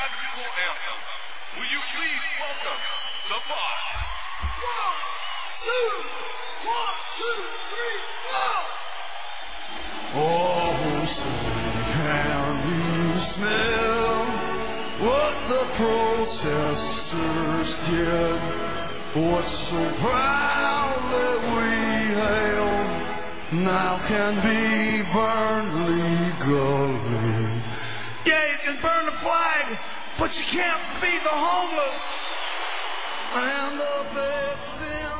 national anthem. Will you please welcome the boss? 1, 2, 1, 2, 3, 4. Oh, say, can you smell what the protesters did? What so proudly we hailed now can be burned legally. Yeah, you can burn the flag, but you can't feed the homeless and the vets in